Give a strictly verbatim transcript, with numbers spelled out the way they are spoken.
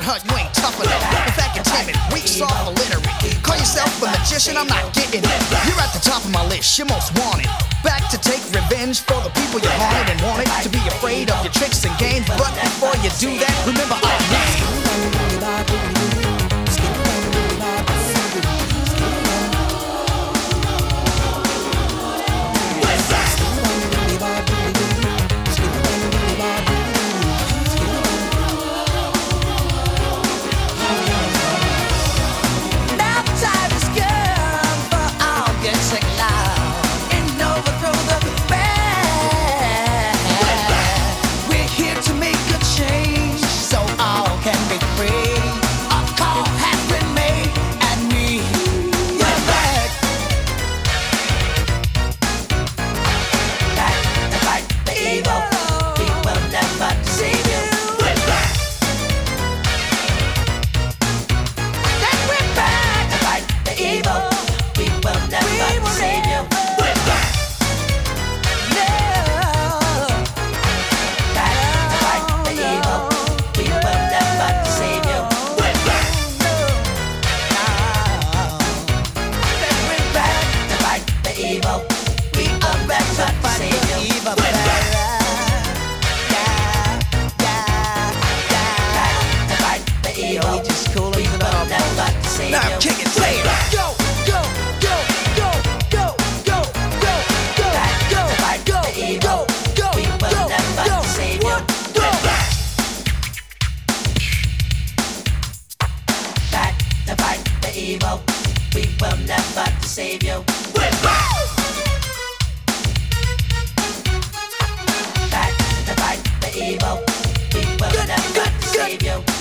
huh? You ain't tough enough. In fact, you're timid, weak, soft, illiterate. Call yourself a magician, I'm not getting it. You're at the top of my list, you're most wanted. Back to take revenge for the people you haunted and wanted to be afraid of your tricks and games. But before you do that, remember I'm now I'm kicking say it. Go, go, go, go, go, go, go, go, go, go, go, go, go, go, one, go. Back to fight the evil. We will never save you. Back to fight the evil. We will never save you.